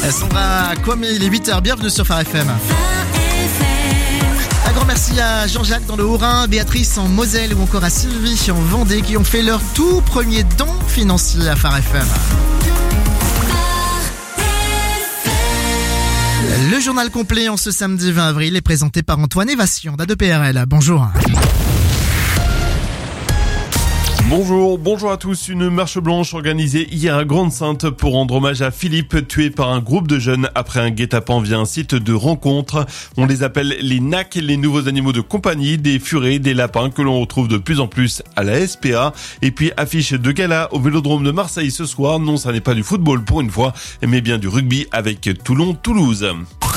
Sandra Kwame, il est 8h, bienvenue sur Phare FM. Un grand merci à Jean-Jacques dans le Haut-Rhin, Béatrice en Moselle ou encore à Sylvie en Vendée qui ont fait leur tout premier don financier à Phare FM. Le journal complet en ce samedi 20 avril est présenté par Antoine Evassion d'A2PRL. Bonjour. Bonjour à tous. Une marche blanche organisée hier à Grande-Synthe pour rendre hommage à Philippe, tué par un groupe de jeunes après un guet-apens via un site de rencontre. On les appelle les NAC, les nouveaux animaux de compagnie, des furets, des lapins que l'on retrouve de plus en plus à la SPA. Et puis affiche de gala au Vélodrome de Marseille ce soir. Non, ça n'est pas du football pour une fois, mais bien du rugby avec Toulon-Toulouse.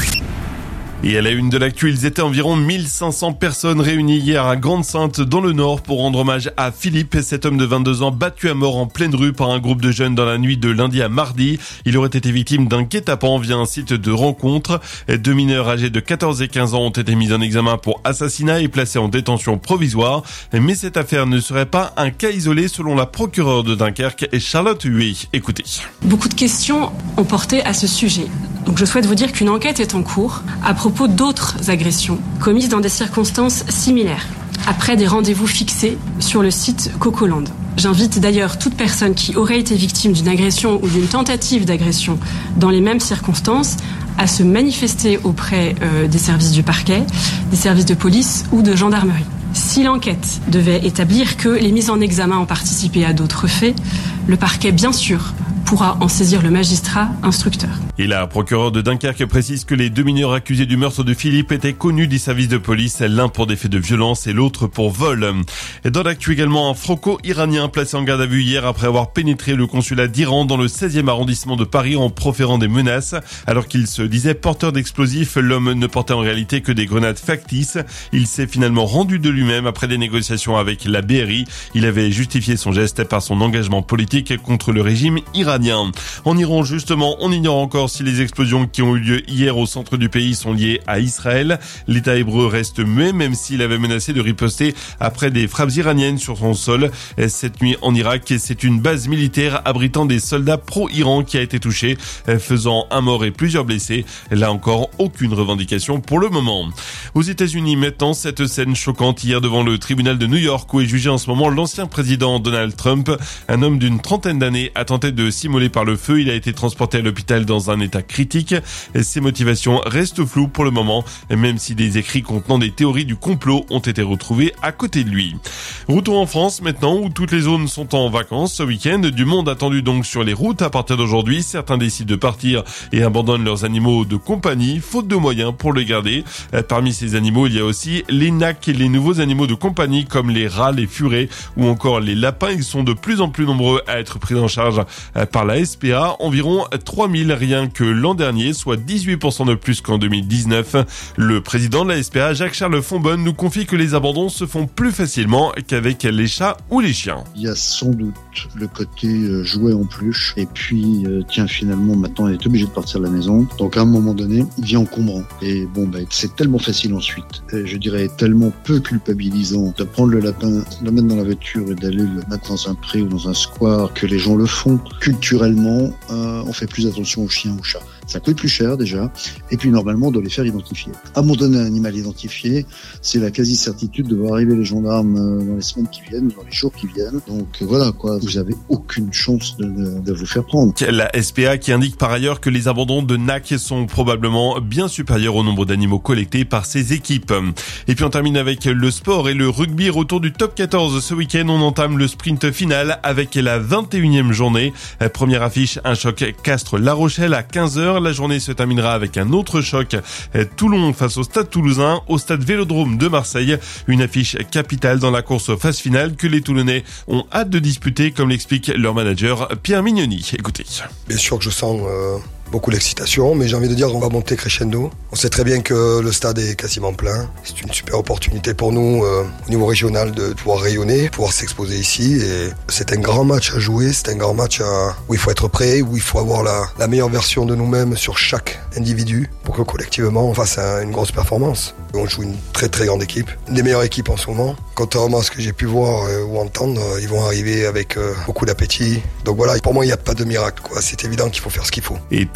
Et à la une de l'actu, ils étaient environ 1500 personnes réunies hier à Grande-Synthe dans le Nord pour rendre hommage à Philippe, cet homme de 22 ans battu à mort en pleine rue par un groupe de jeunes dans la nuit de lundi à mardi. Il aurait été victime d'un guet-apens via un site de rencontre. 2 mineurs âgés de 14 et 15 ans ont été mis en examen pour assassinat et placés en détention provisoire. Mais cette affaire ne serait pas un cas isolé selon la procureure de Dunkerque et Charlotte Huet. Écoutez. Beaucoup de questions ont porté à ce sujet. Donc je souhaite vous dire qu'une enquête est en cours à propos d'autres agressions commises dans des circonstances similaires, après des rendez-vous fixés sur le site Cocoland. J'invite d'ailleurs toute personne qui aurait été victime d'une agression ou d'une tentative d'agression dans les mêmes circonstances à se manifester auprès des services du parquet, des services de police ou de gendarmerie. Si l'enquête devait établir que les mises en examen ont participé à d'autres faits, le parquet, bien sûr, pourra en saisir le magistrat instructeur. Et la procureure de Dunkerque précise que les 2 mineurs accusés du meurtre de Philippe étaient connus des services de police, l'un pour des faits de violence et l'autre pour vol. Et dans l'actu également, un franco-iranien placé en garde à vue hier après avoir pénétré le consulat d'Iran dans le 16e arrondissement de Paris en proférant des menaces. Alors qu'il se disait porteur d'explosifs, l'homme ne portait en réalité que des grenades factices. Il s'est finalement rendu de lui-même après des négociations avec la BRI. Il avait justifié son geste par son engagement politique contre le régime iranien. En Iran, justement, on ignore encore si les explosions qui ont eu lieu hier au centre du pays sont liées à Israël. L'État hébreu reste muet, même s'il avait menacé de riposter après des frappes iraniennes sur son sol. Cette nuit en Irak, c'est une base militaire abritant des soldats pro-Iran qui a été touchée, faisant un mort et plusieurs blessés. Là encore, aucune revendication pour le moment. Aux États-Unis, maintenant, cette scène choquante hier devant le tribunal de New York où est jugé en ce moment l'ancien président Donald Trump. Un homme d'une trentaine d'années a tenté de immolé par le feu. Il a été transporté à l'hôpital dans un état critique. Ses motivations restent floues pour le moment, même si des écrits contenant des théories du complot ont été retrouvés à côté de lui. Retour en France maintenant, où toutes les zones sont en vacances ce week-end. Du monde attendu donc sur les routes à partir d'aujourd'hui. Certains décident de partir et abandonnent leurs animaux de compagnie, faute de moyens pour les garder. Parmi ces animaux, il y a aussi les NAC et les nouveaux animaux de compagnie comme les rats, les furets ou encore les lapins. Ils sont de plus en plus nombreux à être pris en charge par la SPA, environ 3000 rien que l'an dernier, soit 18% de plus qu'en 2019. Le président de la SPA, Jacques-Charles Fonbonne, nous confie que les abandons se font plus facilement qu'avec les chats ou les chiens. Il y a sans doute le côté jouet en peluche et puis finalement maintenant elle est obligée de partir de la maison, donc à un moment donné il devient encombrant et c'est tellement facile ensuite, je dirais tellement peu culpabilisant de prendre le lapin, de le mettre dans la voiture et d'aller le mettre dans un pré ou dans un square, que les gens le font. Culturellement, on fait plus attention aux chiens, aux chats. Ça coûte plus cher déjà, et puis normalement on doit les faire identifier. Abandonner un animal identifié, c'est la quasi-certitude de voir arriver les gendarmes dans les semaines qui viennent, dans les jours qui viennent. Donc voilà quoi, vous avez aucune chance de vous faire prendre. La SPA qui indique par ailleurs que les abandons de NAC sont probablement bien supérieurs au nombre d'animaux collectés par ces équipes. Et puis on termine avec le sport et le rugby. Retour du top 14 ce week-end, on entame le sprint final avec la 21e journée. Première affiche, un choc Castres-La Rochelle à 15h. La journée se terminera avec un autre choc, Toulon face au Stade Toulousain, au Stade Vélodrome de Marseille. Une affiche capitale dans la course aux phases finales que les Toulonnais ont hâte de disputer, comme l'explique leur manager Pierre Mignoni. Écoutez. Bien sûr que je sens beaucoup d'excitation, mais j'ai envie de dire qu'on va monter crescendo. On sait très bien que le stade est quasiment plein. C'est une super opportunité pour nous au niveau régional de pouvoir rayonner, pouvoir s'exposer ici. Et c'est un grand match à jouer, c'est un grand match où il faut être prêt, où il faut avoir la meilleure version de nous-mêmes sur chaque individu pour que collectivement on fasse une grosse performance. On joue une très très grande équipe, une des meilleures équipes en ce moment. Contrairement à ce que j'ai pu voir ou entendre, ils vont arriver avec beaucoup d'appétit. Donc voilà, pour moi il n'y a pas de miracle, quoi. C'est évident qu'il faut faire ce qu'il faut. Et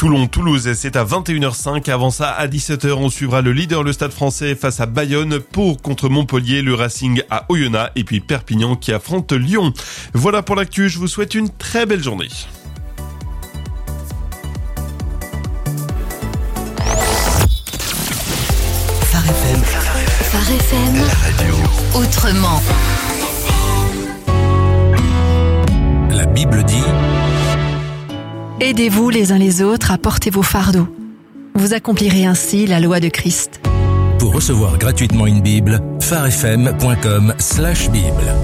Toulon-Toulouse. C'est à 21h05. Avant ça, à 17h, on suivra le leader, le Stade Français, face à Bayonne. Pau contre Montpellier, le Racing à Oyonnax et puis Perpignan qui affronte Lyon. Voilà pour l'actu. Je vous souhaite une très belle journée. Phare FM, la radio. Autrement. La Bible dit: aidez-vous les uns les autres à porter vos fardeaux. Vous accomplirez ainsi la loi de Christ. Pour recevoir gratuitement une Bible, pharefm.com/Bible.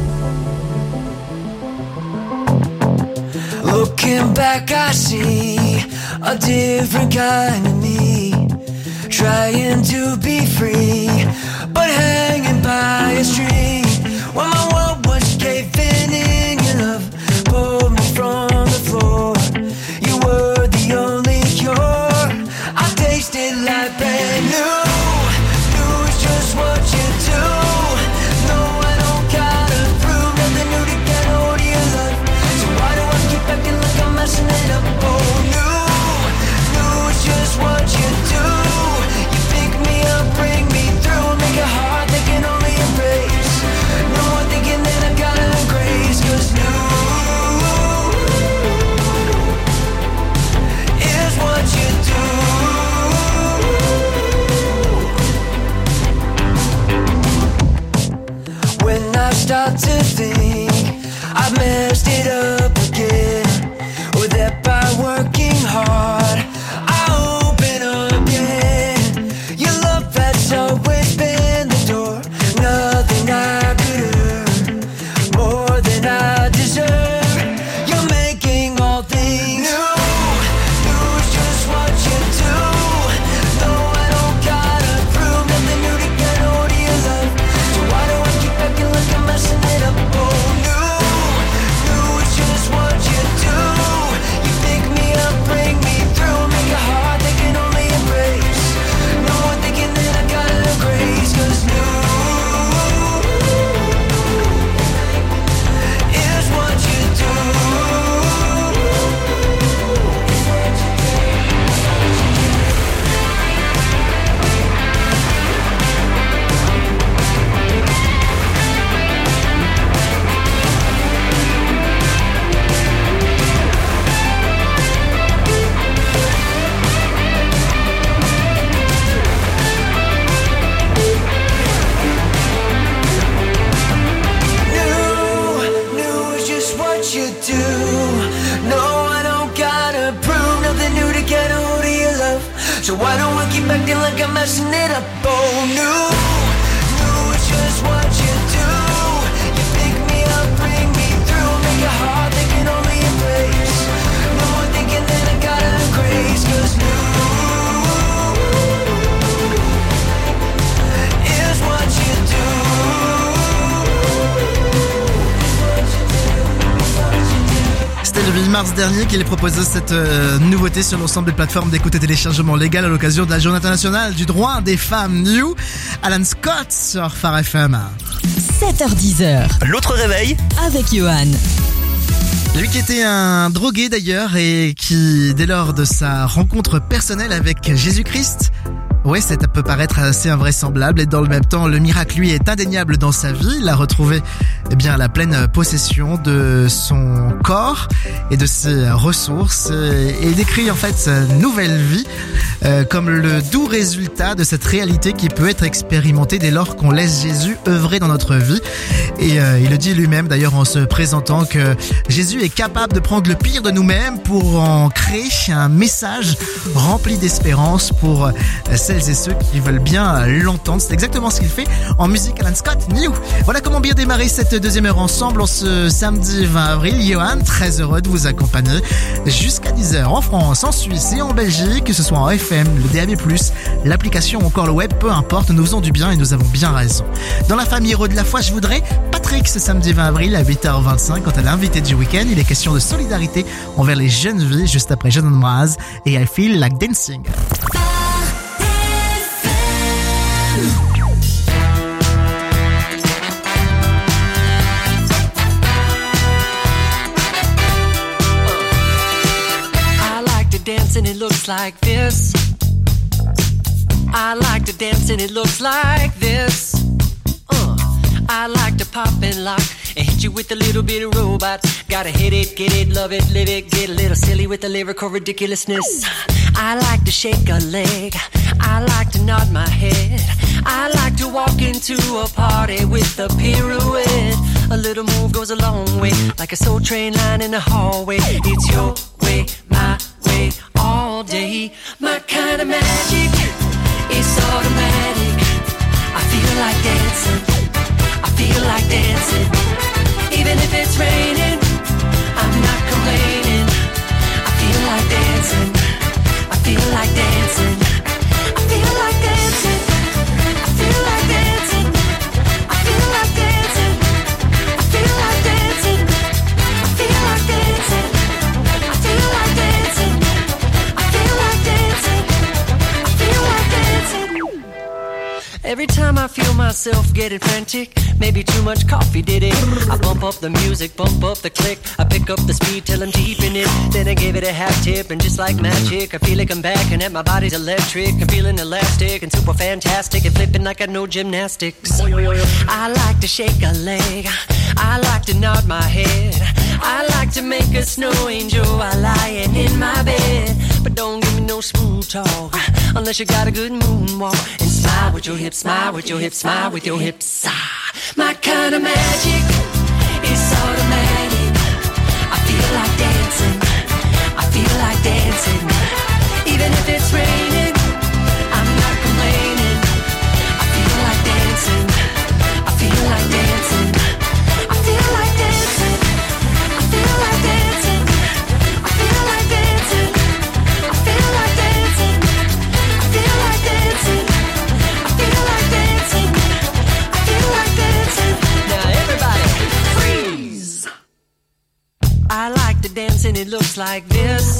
Looking back, I see a different kind of me, trying to be free, but hanging by a string. When my world was caving in, your love pulled me from the floor. You were the only cure. I tasted like brand new. New is just what you do. No, I don't gotta prove nothing new to get hold of your love. So why do I keep acting like I'm messing it up? Oh, new is just what you do. You pick me up, bring me through, make a heart that can only embrace. No one thinking that I got a grace, 'cause new is what you do. When I start to think I've messed it up again, or that by working hard I open again. Your love has always been the door, nothing I could earn, more than I deserve. You're making all things new. New is just what you do. No, I don't gotta prove nothing new to get hold of your love. So why do I keep acting like I'm messing it up? Oh, new is just what you do. You pick me up, bring me through, make a heart that can only embrace. No one thinking that I got a grace, 'cause new is what you do. New is just what you do. No, I don't gotta prove nothing new to get hold of your love. So why don't I keep acting like I'm messing it up? Oh, new is just what you do. You pick me up, bring me through, make a heart that can only embrace. No one thinking that I got a grace, 'cause new is what you do. C'était le 8 mars dernier qu'il proposait cette nouveauté sur l'ensemble des plateformes d'écoute et téléchargement légal à l'occasion de la Journée internationale du droit des femmes. New, Alan Scott sur Phare FM. 7h-10h. L'autre réveil Avec Johan. Lui qui était un drogué d'ailleurs et qui, dès lors de sa rencontre personnelle avec Jésus-Christ, ouais, ça peut paraître assez invraisemblable et dans le même temps, le miracle, lui, est indéniable dans sa vie. Il a retrouvé, la pleine possession de son corps et de ses ressources et décrit en fait sa nouvelle vie comme le doux résultat de cette réalité qui peut être expérimentée dès lors qu'on laisse Jésus œuvrer dans notre vie. Et il le dit lui-même d'ailleurs en se présentant que Jésus est capable de prendre le pire de nous-mêmes pour en créer un message rempli d'espérance pour celles et ceux qui veulent bien l'entendre. C'est exactement ce qu'il fait en musique. Alan Scott, New. Voilà comment bien démarrer cette deuxième heure ensemble en ce samedi 20 avril. Johan, très heureux de vous accompagner jusqu'à 10h en France, en Suisse et en Belgique, que ce soit en FM, le DAB+, l'application ou encore le web, peu importe, nous faisons du bien et nous avons bien raison. Dans la famille Héros de la foi, je voudrais Patrick ce samedi 20 avril à 8h25 quant à l'invité du week-end. Il est question de solidarité envers les jeunes vies juste après Jason Mraz et I Feel Like Dancing. Dance dance and it looks like this. I like to dance and it looks like this. I like to pop and lock and hit you with a little bit of robot. Gotta hit it, get it, love it, live it, get a little silly with the lyrical ridiculousness. I like to shake a leg, I like to nod my head, I like to walk into a party with a pirouette. A little move goes a long way, like a soul train line in the hallway. It's your way, my way, all day. My kind of magic, it's automatic. I feel like dancing, I feel like dancing. Even if it's raining, I'm not complaining. I feel like dancing, I feel like dancing. I feel like dancing, I feel like dancing. I feel like dancing, I feel like dancing. I feel like dancing, I feel like dancing. I feel like dancing, I feel like dancing. Every time I feel myself getting frantic, maybe too much coffee did it. I bump up the music, bump up the click. I pick up the speed till I'm deep in it. Then I give it a half tip and just like magic, I feel like I'm back and that my body's electric. I'm feeling elastic and super fantastic and flipping like I know gymnastics. I like to shake a leg, I like to nod my head, I like to make a snow angel while lying in my bed. But don't give me no smooth talk unless you got a good moonwalk. And smile with your hips, smile with your hips, smile with your hips. My kind of magic is automatic. I feel like dancing, I feel like dancing. Even if it's raining, I'm not complaining. I feel like dancing, I feel like dancing. I feel like dancing, I feel like dancing. I feel like dancing, I feel like dancing. I feel like dancing, I feel like dancing. I feel like dancing. Now everybody freeze. I like to dance and it looks like this.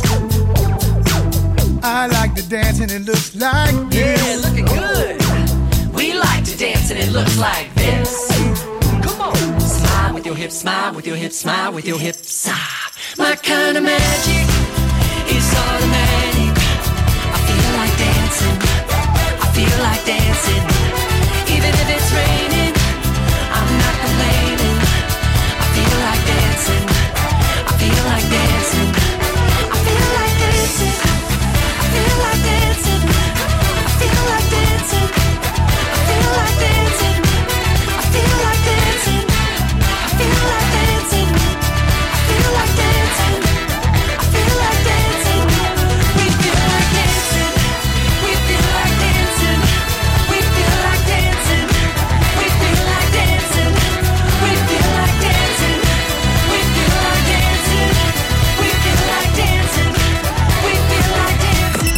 I like to dance and it looks like this. Yeah, looking good. We like to dance and it looks like this. Come on. Smile with your hips, smile with your hips, smile with your hips. My kind of magic is automatic. I feel like dancing, I feel like dancing. Even if it's raining, I'm not complaining. I feel like dancing, I feel like dancing. I feel like dancing, I feel like dancing. I feel like dancing, I feel like dancing. I feel like dancing, I feel like dancing. I feel like dancing, I feel like dancing. We feel like dancing, we feel like dancing. We feel like dancing, we feel like dancing. We feel like dancing, we feel like dancing. We feel like dancing, we feel like dancing.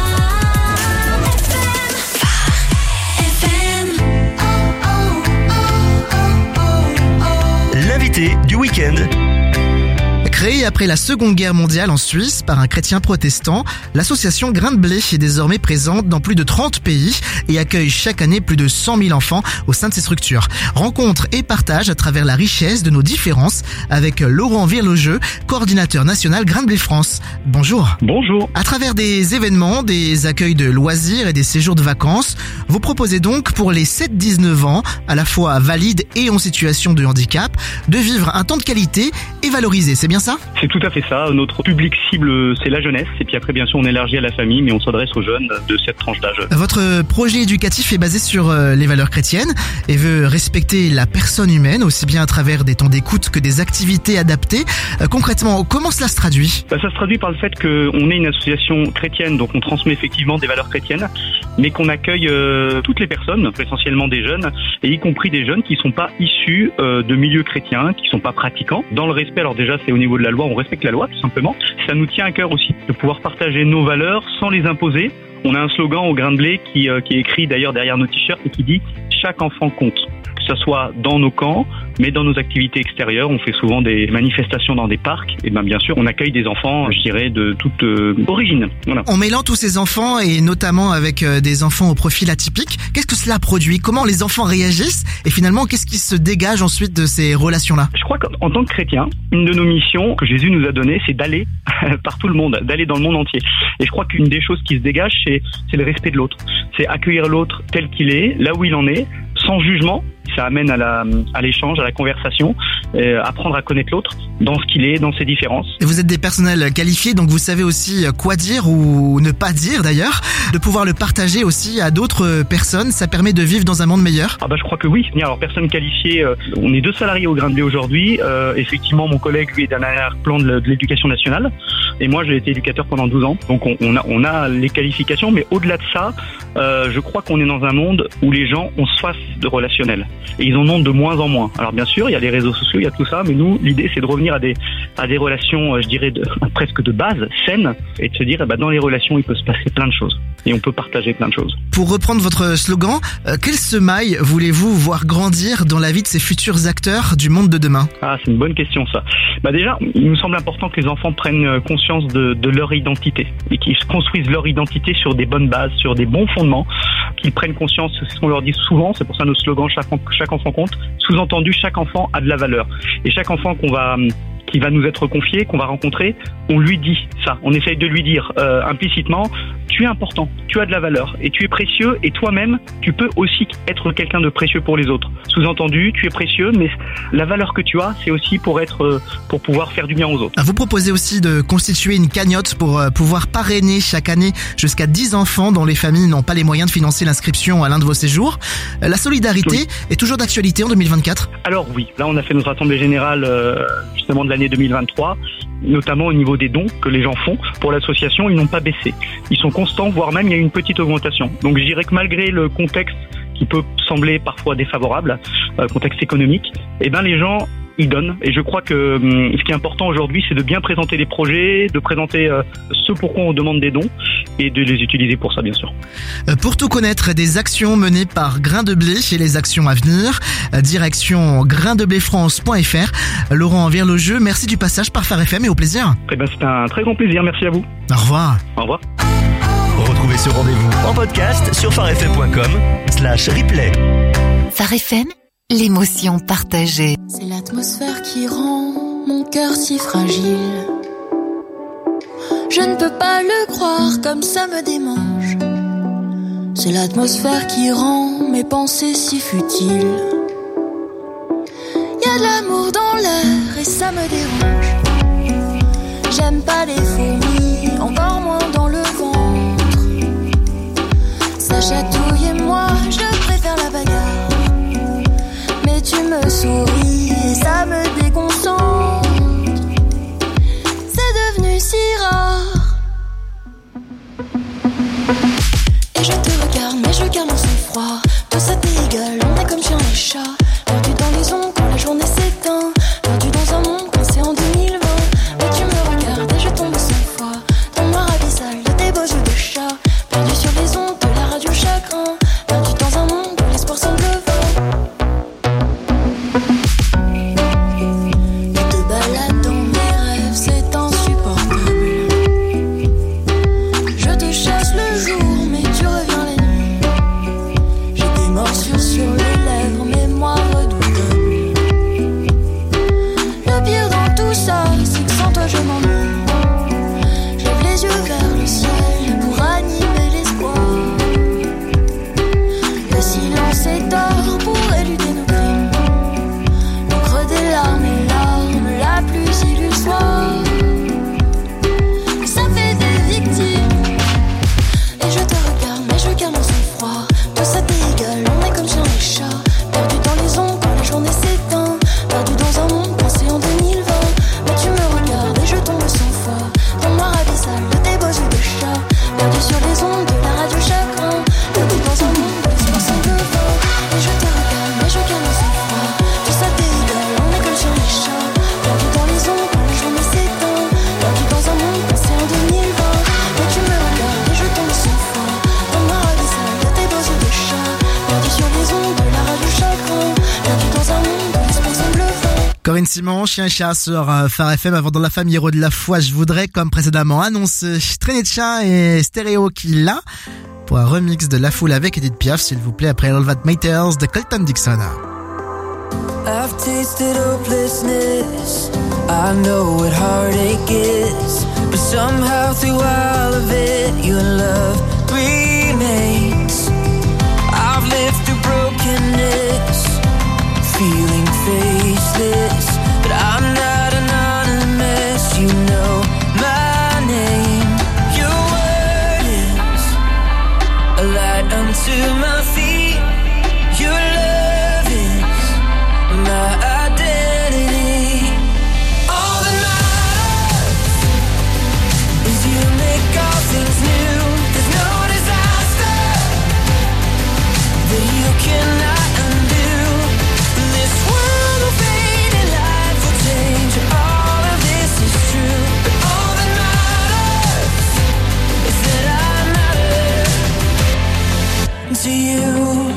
L'invité du week-end. Créée après la Seconde Guerre mondiale en Suisse par un chrétien protestant, l'association Grain de Blé est désormais présente dans plus de 30 pays et accueille chaque année plus de 100 000 enfants au sein de ses structures. Rencontre et partage à travers la richesse de nos différences avec Laurent Virlogeux, coordinateur national Grain de Blé France. Bonjour. Bonjour. À travers des événements, des accueils de loisirs et des séjours de vacances, vous proposez donc pour les 7-19 ans, à la fois valides et en situation de handicap, de vivre un temps de qualité et valorisé. C'est bien ça ? C'est tout à fait ça. Notre public cible, c'est la jeunesse. Et puis après, bien sûr, on élargit à la famille, mais on s'adresse aux jeunes de cette tranche d'âge. Votre projet éducatif est basé sur les valeurs chrétiennes et veut respecter la personne humaine, aussi bien à travers des temps d'écoute que des activités adaptées. Concrètement, comment cela se traduit ? Ça se traduit par le fait qu'on est une association chrétienne, donc on transmet effectivement des valeurs chrétiennes, mais qu'on accueille toutes les personnes, essentiellement des jeunes, et y compris des jeunes qui ne sont pas issus de milieux chrétiens, qui ne sont pas pratiquants. Dans le respect, alors déjà, c'est au niveau de la loi, on respecte la loi tout simplement. Ça nous tient à cœur aussi de pouvoir partager nos valeurs sans les imposer. On a un slogan au Grain de Blé qui est écrit d'ailleurs derrière nos t-shirts et qui dit « Chaque enfant compte ». ça soit dans nos camps, mais dans nos activités extérieures. On fait souvent des manifestations dans des parcs. Et bien sûr, on accueille des enfants, je dirais, de toute origine. Voilà. En mêlant tous ces enfants, et notamment avec des enfants au profil atypique, qu'est-ce que cela produit? Comment les enfants réagissent? Et finalement, qu'est-ce qui se dégage ensuite de ces relations-là? Je crois qu'en tant que chrétien, une de nos missions que Jésus nous a données, c'est d'aller par tout le monde, d'aller dans le monde entier. Et je crois qu'une des choses qui se dégage, c'est le respect de l'autre. C'est accueillir l'autre tel qu'il est, là où il en est, sans jugement. Ça amène à l'échange, à la conversation, apprendre à connaître l'autre dans ce qu'il est, dans ses différences. Et vous êtes des personnels qualifiés, donc vous savez aussi quoi dire ou ne pas dire d'ailleurs. De pouvoir le partager aussi à d'autres personnes, ça permet de vivre dans un monde meilleur. Je crois que oui. Alors personne qualifiée, on est 2 salariés au Grain de Blé aujourd'hui. Effectivement, mon collègue lui est d'un arrière-plan de l'éducation nationale. Et moi, j'ai été éducateur pendant 12 ans. Donc on a les qualifications, mais au-delà de ça, je crois qu'on est dans un monde où les gens ont soif de relationnel. Et ils en ont de moins en moins. Alors bien sûr, il y a les réseaux sociaux, il y a tout ça, mais nous, l'idée, c'est de revenir à des relations, je dirais, presque de base, saines, et de se dire, dans les relations, il peut se passer plein de choses. Et on peut partager plein de choses. Pour reprendre votre slogan, quel semaille voulez-vous voir grandir dans la vie de ces futurs acteurs du monde de demain? C'est une bonne question, ça. Déjà, il nous semble important que les enfants prennent conscience de leur identité et qu'ils construisent leur identité sur des bonnes bases, sur des bons fondements, qu'ils prennent conscience, c'est ce qu'on leur dit souvent, c'est pour ça nos slogans, chaque enfant compte, sous-entendu, chaque enfant a de la valeur. Et chaque enfant qui va nous être confié, qu'on va rencontrer, on lui dit ça. On essaye de lui dire implicitement, tu es important, tu as de la valeur et tu es précieux et toi-même, tu peux aussi être quelqu'un de précieux pour les autres. Sous-entendu, tu es précieux, mais la valeur que tu as, c'est aussi pour pouvoir faire du bien aux autres. Vous proposez aussi de constituer une cagnotte pour pouvoir parrainer chaque année jusqu'à 10 enfants dont les familles n'ont pas les moyens de financer l'inscription à l'un de vos séjours. La solidarité est toujours d'actualité en 2024? Alors oui, là on a fait notre assemblée générale justement de l'année 2023, notamment au niveau des dons que les gens font pour l'association, ils n'ont pas baissé. Ils sont constants, voire même il y a une petite augmentation. Donc je dirais que malgré le contexte qui peut sembler parfois défavorable, contexte économique, les gens ils donnent. Et je crois que ce qui est important aujourd'hui, c'est de bien présenter les projets, de présenter ce pourquoi on demande des dons et de les utiliser pour ça, bien sûr. Pour tout connaître des actions menées par Grain de Blé et les actions à venir, direction graindebléfrance.fr. Laurent Virlogeux, merci du passage par Phare FM et au plaisir. C'est un très grand plaisir, merci à vous. Au revoir. Au revoir. Retrouvez ce rendez-vous en podcast sur pharefm.com/replay. Phare FM, l'émotion partagée. C'est l'atmosphère qui rend mon cœur si fragile. Je ne peux pas le croire, comme ça me démange. C'est l'atmosphère qui rend mes pensées si futiles. Y a de l'amour dans l'air et ça me dérange. J'aime pas les fourmis, encore moins dans le ventre. Ça chatouille et moi, je préfère la bagarre. Mais tu me souris et ça me déconcentre. C'est devenu si rare. Et je te regarde, mais je garde mon sang-froid. Tout ça t'est égal, on est comme chien et chat. Perdu dans les ondes quand la journée s'éteint. Perdu dans un monde coincé en 2020. Mais tu me regardes et je tombe sans foi. Dans le noir abyssal de tes beaux yeux de chat. Perdu sur les ondes de la radio chagrin. Perdu dans un monde où l'espoir semble vain. Tu te balades dans mes rêves, c'est insupportable. Je te chasse le jour, mais tu reviens la nuit. J'ai des morsures sur les lèvres, mémoire redoutable. Le pire dans tout ça, c'est que sans toi je m'ennuie. Je lève les yeux vers le ciel pour animer l'espoir. Le silence est d'or pour éluder nos crimes. L'encre des larmes et l'arme la plus illusoire. Ça fait des victimes. Et je te regarde, mais je garde mon sang-froid. Tout ça t'est égal, on est comme chien et chat. Perdu dans les ondes quand la journée s'éteint. Perdu dans un monde coincé en 2020. Mais tu me regardes et je tombe sans foi. Dans le noir abyssal de tes beaux yeux de chat. effectivement, Chien et Chat sur Phare FM. Avant dans la famille héros de la foi, je voudrais, comme précédemment annoncé, Traîner de Chat et Stéréo qui l'a pour un remix de La Foule avec Edith Piaf, s'il vous plaît, après All That Matters de Colton Dixon. I've tasted hopelessness, I know what heartache is, but somehow through all of it, your love remains. I've lived through brokenness, feeling faceless, but I'm not anonymous, you know my name. Your word is a light unto my feet, your love is my identity. All that matters is you make all things new. There's no disaster that you cannot undo. This world will fade and life will change. All of this is true, but all that matters is that I matter to you.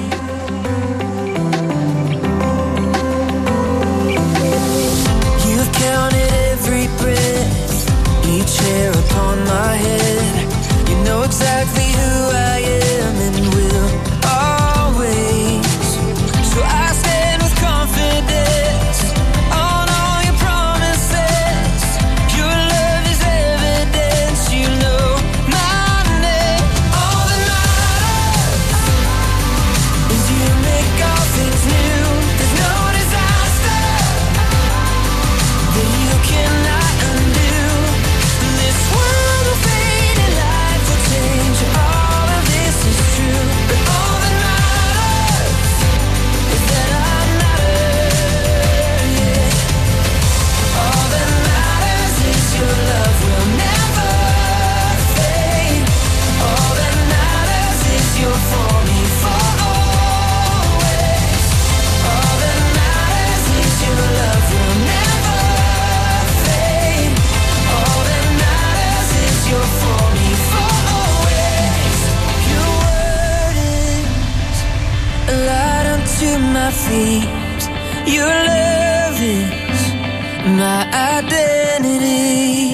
You've counted every breath, each hair upon my head. You know exactly who I am and will always. So I stand with confidence on all your promises. Your love is evidence, you know my name. All that matters is you make all things new. There's no disaster that you cannot undo. This world will fade and life will change. All of this is true, but all that matters is that I matter, yeah. All that matters is your love will never fade. All that matters is you're for me for always. All that matters is your love will never fade. All that matters is you're for me for always. Your word is a light unto my feet. Your love is my identity.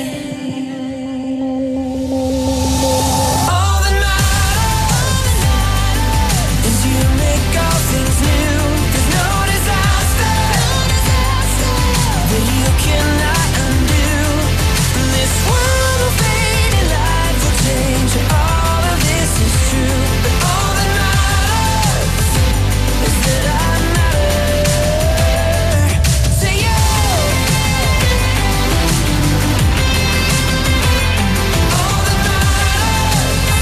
All that matters is you make all things new. There's no disaster that you cannot undo. This world will fade and life will change. All of this is true, but all that matters is that I matter to you. All that matters,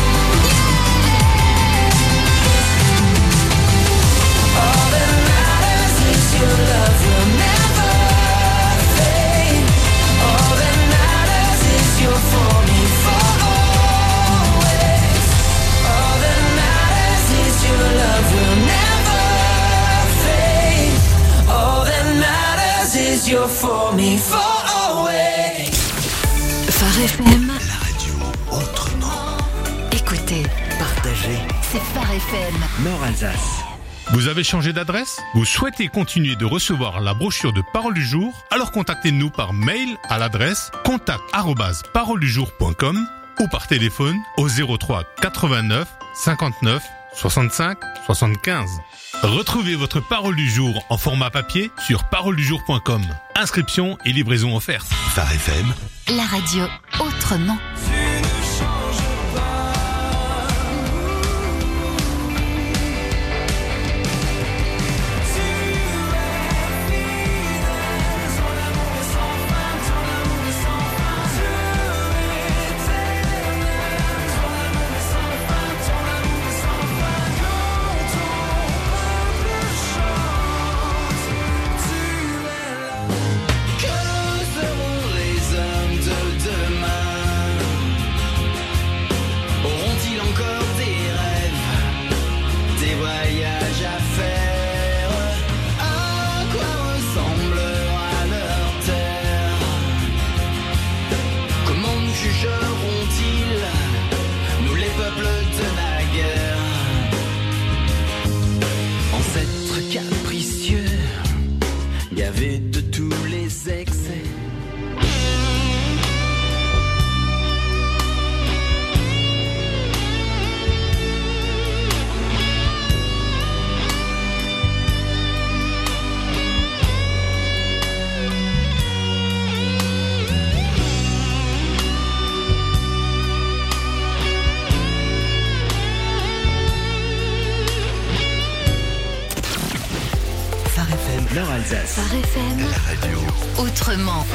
all that matters is your love will never fade. All that matters is you're for me for always. All that matters is your love will never fade. All that matters is you're for me for always. Phare FM, La radio autrement. écoutez, Partagez. c'est Phare FM. Nord-Alsace. Vous avez changé d'adresse? Vous souhaitez continuer de recevoir la brochure de Parole du Jour? Alors contactez-nous par mail à l'adresse contact@paroledujour.com ou par téléphone au 03 89 59 65 75. Retrouvez votre Parole du Jour en format papier sur paroledujour.com. Inscription et livraison offerte. Phare FM. La radio autrement. Que feront les hommes de demain? Alsace. Phare FM. La radio. Autrement.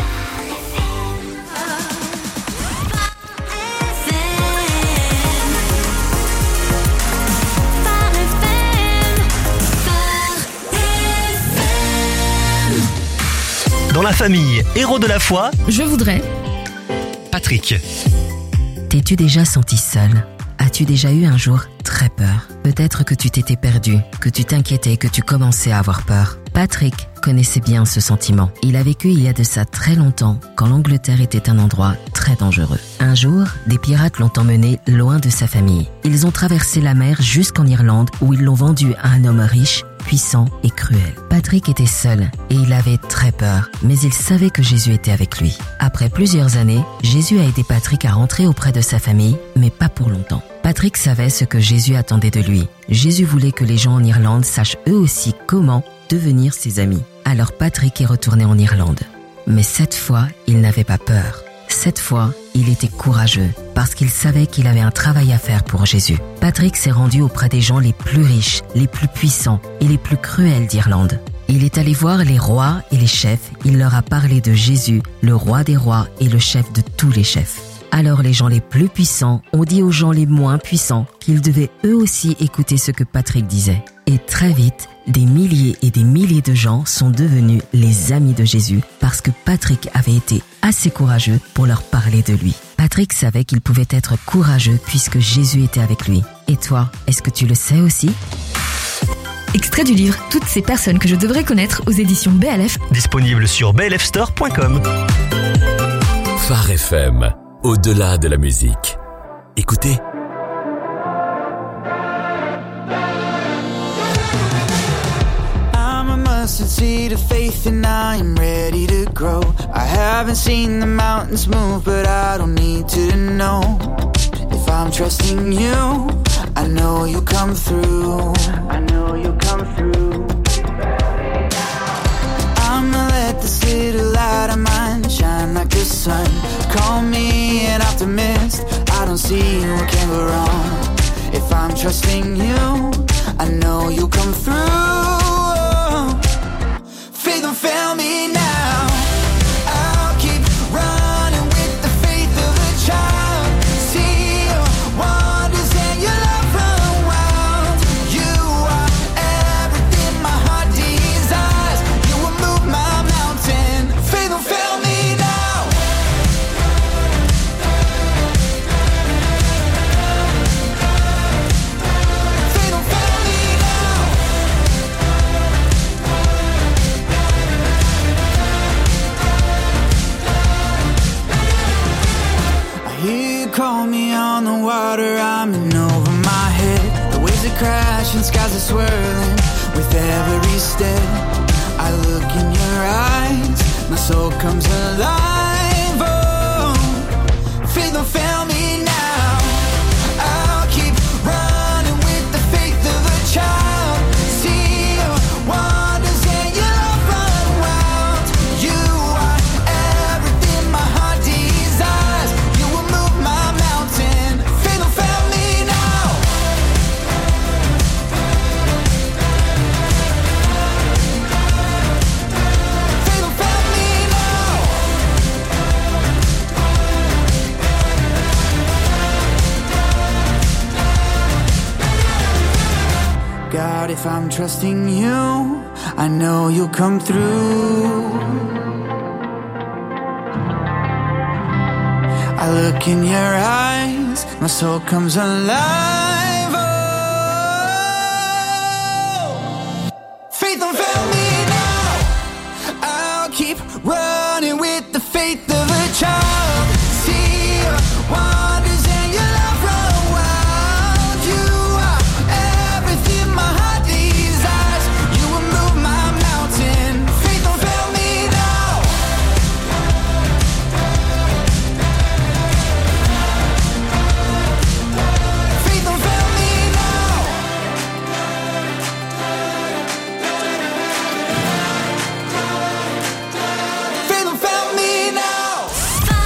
Dans la famille Héros de la foi, Je voudrais. Patrick. T'es-tu déjà senti seul? As-tu déjà eu un jour très peur? Peut-être que tu t'étais perdu, que tu t'inquiétais, que tu commençais à avoir peur. Patrick connaissait bien ce sentiment. Il a vécu il y a de ça très longtemps, quand l'Angleterre était un endroit très dangereux. Un jour, des pirates l'ont emmené loin de sa famille. Ils ont traversé la mer jusqu'en Irlande, où ils l'ont vendu à un homme riche, puissant et cruel. Patrick était seul et il avait très peur, mais il savait que Jésus était avec lui. Après plusieurs années, Jésus a aidé Patrick à rentrer auprès de sa famille, mais pas pour longtemps. Patrick savait ce que Jésus attendait de lui. Jésus voulait que les gens en Irlande sachent eux aussi comment devenir ses amis. Alors Patrick est retourné en Irlande. Mais cette fois, il n'avait pas peur. Cette fois, il était courageux parce qu'il savait qu'il avait un travail à faire pour Jésus. Patrick s'est rendu auprès des gens les plus riches, les plus puissants et les plus cruels d'Irlande. Il est allé voir les rois et les chefs. Il leur a parlé de Jésus, le roi des rois et le chef de tous les chefs. Alors les gens les plus puissants ont dit aux gens les moins puissants qu'ils devaient eux aussi écouter ce que Patrick disait. Et très vite, des milliers et des milliers de gens sont devenus les amis de Jésus parce que Patrick avait été assez courageux pour leur parler de lui. Patrick savait qu'il pouvait être courageux puisque Jésus était avec lui. Et toi, est-ce que tu le sais aussi ? Extrait du livre Toutes ces personnes que je devrais connaître aux éditions BLF. Disponible sur blfstore.com. Phare FM, au-delà de la musique. Écoutez. Mustard seed of faith and I am ready to grow. I haven't seen the mountains move, but I don't need to know. If I'm trusting you, I know you'll come through. I know you'll come through. I'ma let this little light of mine shine like the sun. Call me an optimist, I don't see what can go wrong. If I'm trusting you, I know you'll come through. Faith don't fail me now. I'll keep running with the faith of a child. See your wonders and your love run wild. You are everything my heart desires. You will move my mountain. Faith don't fail me now. Faith don't fail me now. Call me on the water, I'm in over my head. The waves are crashing, skies are swirling with every step. I look in your eyes, my soul comes alive. Oh, faith don't fail me now. I'll keep running with the faith of a child. See your wonders and your love run wild. You are everything my heart desires. You will move my mountain. Faith don't fail me now. Faith don't fail me now. God, if I'm trusting you, I know you'll come through. I look in your eyes, my soul comes alive. Oh, faith don't fail me now. I'll keep running with the faith of a child. See your wonders and your love run wild. You are everything my heart desires. You will move my mountain. Faith don't fail me now. Faith don't fail me now. Faith don't fail me now.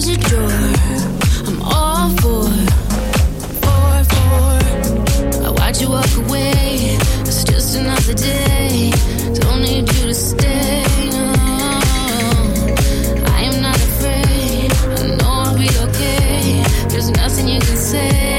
as your door. I'm all for. Why'd you walk away? It's just another day. Don't need you to stay. I am not afraid. I know I'll be okay. There's nothing you can say.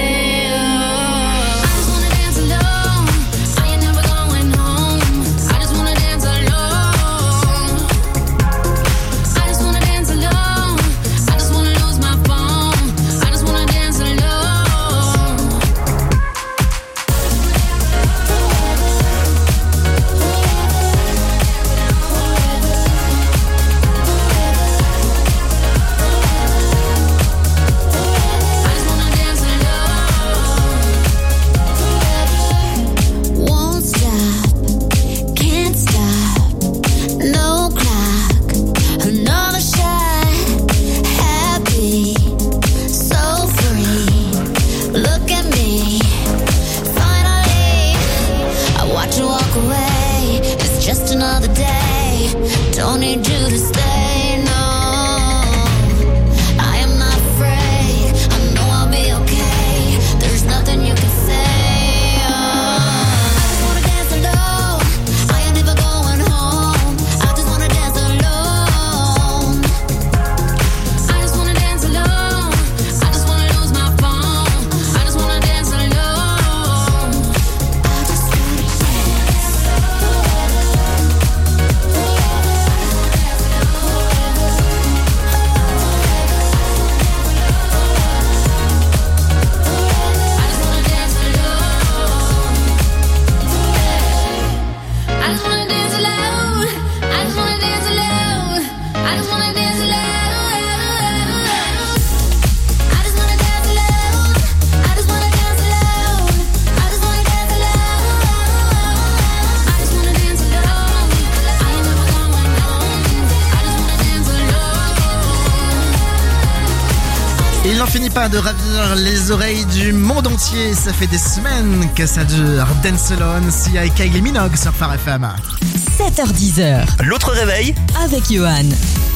Il n'en finit pas de ravir les oreilles du monde entier. Ça fait des semaines que ça dure. Dance Alone, Sia et Kylie Minogue sur Phare FM. 7h10. L'autre réveil avec Johan.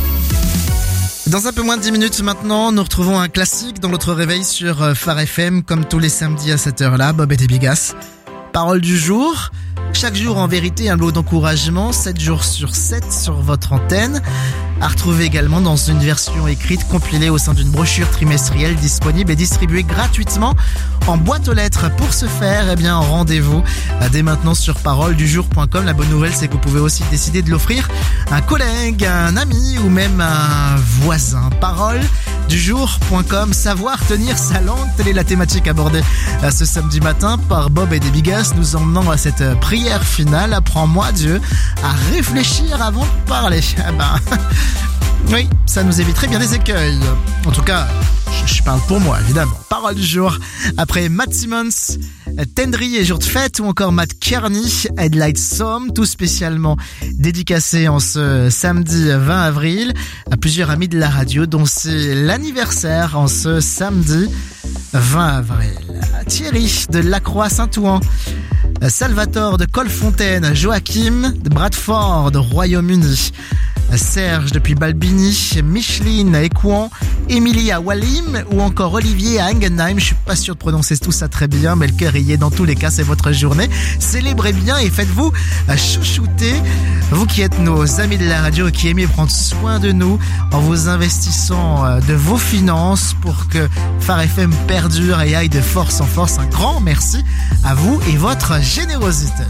Dans un peu moins de 10 minutes maintenant, nous retrouvons un classique dans l'autre réveil sur Phare FM, comme tous les samedis à cette heure-là, Bob et des Bigas. Parole du jour. Chaque jour, en vérité, un lot d'encouragement, 7 jours sur 7 sur votre antenne. À retrouver également dans une version écrite compilée au sein d'une brochure trimestrielle disponible et distribuée gratuitement en boîte aux lettres. Pour ce faire, eh bien, rendez-vous dès maintenant sur paroledujour.com. La bonne nouvelle, c'est que vous pouvez aussi décider de l'offrir à un collègue, à un ami ou même à un voisin. Paroledujour.com, savoir tenir sa langue, telle est la thématique abordée ce samedi matin par Bob et des Bigas, nous emmenant à cette prière finale. Apprends-moi, Dieu, à réfléchir avant de parler. Oui, ça nous éviterait bien des écueils. En tout cas, je parle pour moi, évidemment. Parole du jour. Après Matt Simmons, Tendry et Jour de Fête, ou encore Matt Kearney, Headlight Song, tout spécialement dédicacé en ce samedi 20 avril à plusieurs amis de la radio, dont c'est l'anniversaire en ce samedi 20 avril. Thierry de Lacroix-Saint-Ouen, Salvatore de Colfontaine, Joachim de Bradford, Royaume-Uni, Serge depuis Balbini, Micheline à Écouen, Émilie à Wallim ou encore Olivier à Engenheim. Je suis pas sûr de prononcer tout ça très bien, mais le cœur y est. Dans tous les cas, c'est votre journée. Célébrez bien et faites-vous chouchouter. Vous qui êtes nos amis de la radio et qui aimez prendre soin de nous en vous investissant de vos finances pour que Phare FM perdure et aille de force en force. Un grand merci à vous et votre générosité.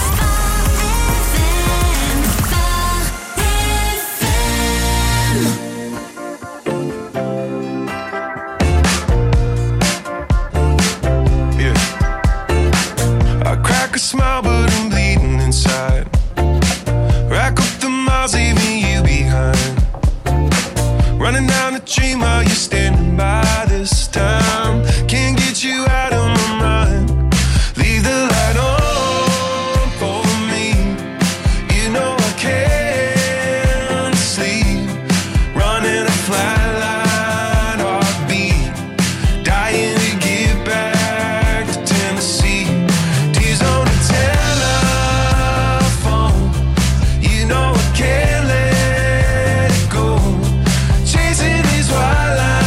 Smile, but I'm bleeding inside. Rack up the miles, leaving you behind. Running down the dream while you're standing by this time. Can't get you out of my mind. Leave the light on for me. You know I can't sleep. Running a flatline heartbeat. Dying to get back to Tennessee. Tears on can't let it go. Chasing these wild lines.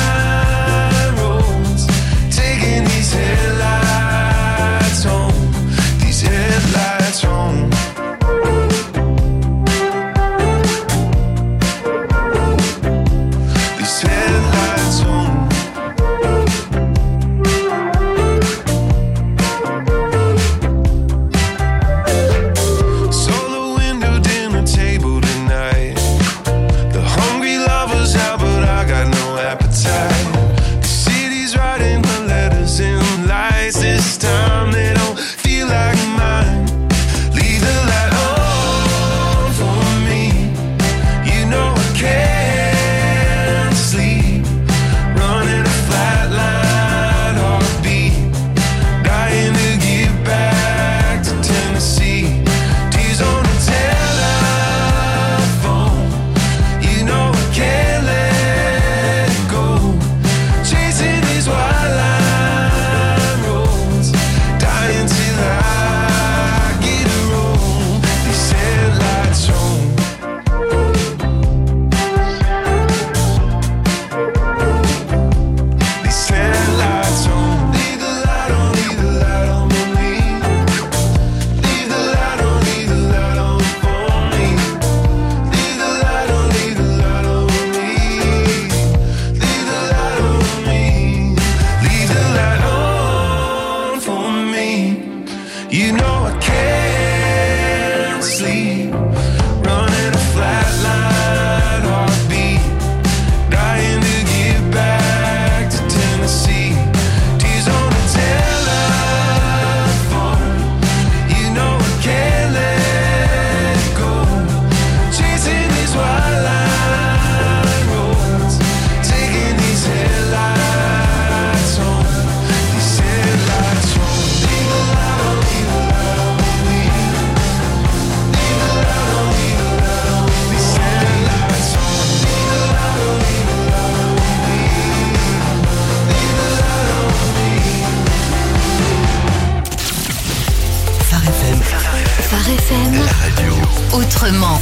autrement.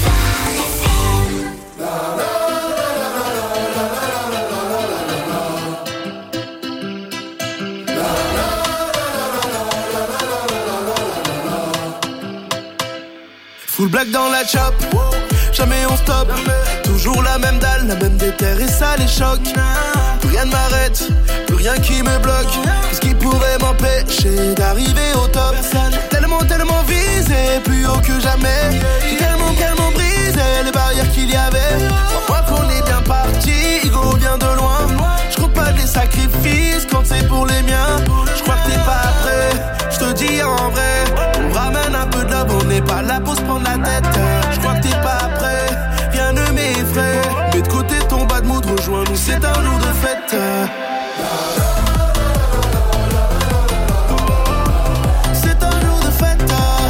Full black dans la chop, jamais on stop. Toujours la même dalle, la même déterre et ça les choque. Plus rien ne m'arrête, plus rien qui me bloque. Qu'est-ce qui pourrait m'empêcher d'arriver au top? J'ai tellement visé, plus haut que jamais. J'ai tellement brisé les barrières qu'il y avait. Crois qu'on est bien parti, Igo vient de loin. Je compte pas des sacrifices quand c'est pour les miens. Je crois que t'es pas prêt, je te dis en vrai. On ramène un peu de love, on n'est pas là pour se prendre la tête. Je crois que t'es pas prêt, rien ne m'effraie. Mets de côté ton bad mood, rejoins-nous, c'est un jour de fête. C'est un jour de fête.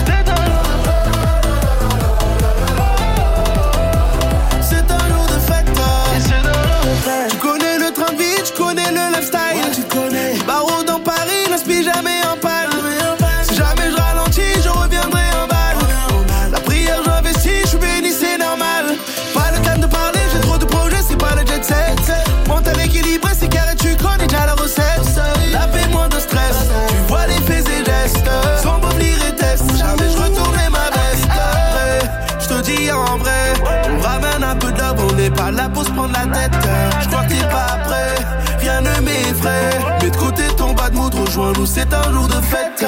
C'est un jour de fête. Tu connais le train de vie, tu connais le lifestyle. Tu connais barreau dans Paris, n'inspire jamais en panne. Si jamais je ralentis, je reviendrai en balle. La prière j'investis, je suis béni, c'est normal. Pas le temps de parler, j'ai trop de projets, c'est pas le jet set. Mental équilibré, c'est carré, tu connais déjà la recette. La paix, moins de stress, tu vois les faits et gestes. Sans m'oublier et test, jamais je retournerai ma veste. Je te dis en vrai, on ramène un peu de love, on n'est pas là pour se prendre la tête. Je crois que t'es pas prêt, rien ne m'effraie. Mets de côté ton bad mood, rejoins-nous, c'est un jour de fête.